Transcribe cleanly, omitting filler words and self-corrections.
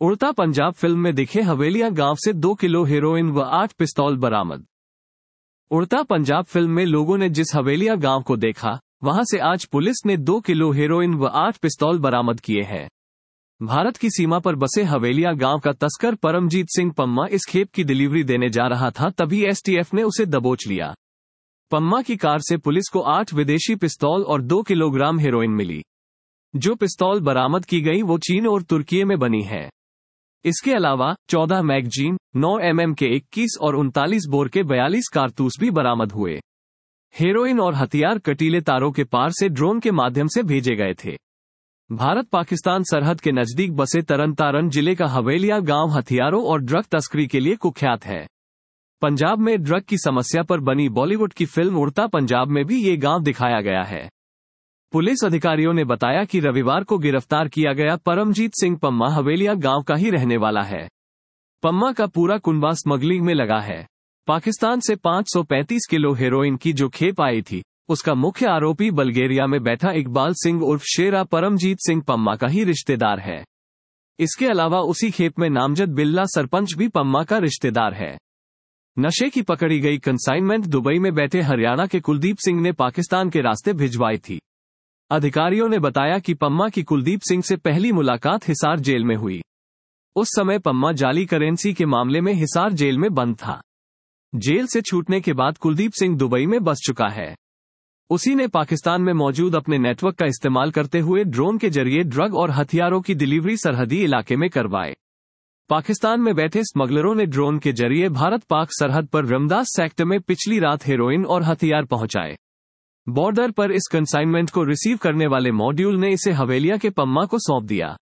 उड़ता पंजाब फिल्म में दिखे हवेलिया गांव से 2 किलो हेरोइन व 8 पिस्तौल बरामद। उड़ता पंजाब फिल्म में लोगों ने जिस हवेलिया गांव को देखा, वहां से आज पुलिस ने 2 किलो हेरोइन व 8 पिस्तौल बरामद किए हैं। भारत की सीमा पर बसे हवेलिया गांव का तस्कर परमजीत सिंह पम्मा इस खेप की डिलीवरी देने जा रहा था, तभी एसटीएफ ने उसे दबोच लिया। पम्मा की कार से पुलिस को 8 विदेशी पिस्तौल और 2 किलोग्राम हेरोइन मिली। जो पिस्तौल बरामद की गई वो चीन और तुर्की में बनी है। इसके अलावा 14 मैगजीन, 9 mm के 21 और 39 बोर के 42 कारतूस भी बरामद हुए। हेरोइन और हथियार कटीले तारों के पार से ड्रोन के माध्यम से भेजे गए थे। भारत पाकिस्तान सरहद के नजदीक बसे तरन जिले का हवेलिया गांव हथियारों और ड्रग तस्करी के लिए कुख्यात है। पंजाब में ड्रग की समस्या पर बनी बॉलीवुड की फिल्म उड़ता पंजाब में भी ये गांव दिखाया गया है। पुलिस अधिकारियों ने बताया कि रविवार को गिरफ्तार किया गया परमजीत सिंह पम्मा हवेलिया गांव का ही रहने वाला है। पम्मा का पूरा कुनबा स्मगलिंग में लगा है। पाकिस्तान से 535 किलो हेरोइन की जो खेप आई थी, उसका मुख्य आरोपी बल्गेरिया में बैठा इकबाल सिंह उर्फ शेरा परमजीत सिंह पम्मा का ही रिश्तेदार है। इसके अलावा उसी खेप में नामजद बिल्ला सरपंच भी पम्मा का रिश्तेदार है। नशे की पकड़ी गई कंसाइनमेंट दुबई में बैठे हरियाणा के कुलदीप सिंह ने पाकिस्तान के रास्ते भिजवाई थी। अधिकारियों ने बताया कि पम्मा की कुलदीप सिंह से पहली मुलाकात हिसार जेल में हुई। उस समय पम्मा जाली करेंसी के मामले में हिसार जेल में बंद था। जेल से छूटने के बाद कुलदीप सिंह दुबई में बस चुका है। उसी ने पाकिस्तान में मौजूद अपने नेटवर्क का इस्तेमाल करते हुए ड्रोन के जरिए ड्रग और हथियारों की डिलीवरी सरहदी इलाके में करवाए। पाकिस्तान में बैठे स्मगलरों ने ड्रोन के जरिए भारत पाक सरहद पर रमदास सेक्टर में पिछली रात हेरोइन और हथियार पहुंचाए। बॉर्डर पर इस कंसाइनमेंट को रिसीव करने वाले मॉड्यूल ने इसे हवेलिया के पम्मा को सौंप दिया।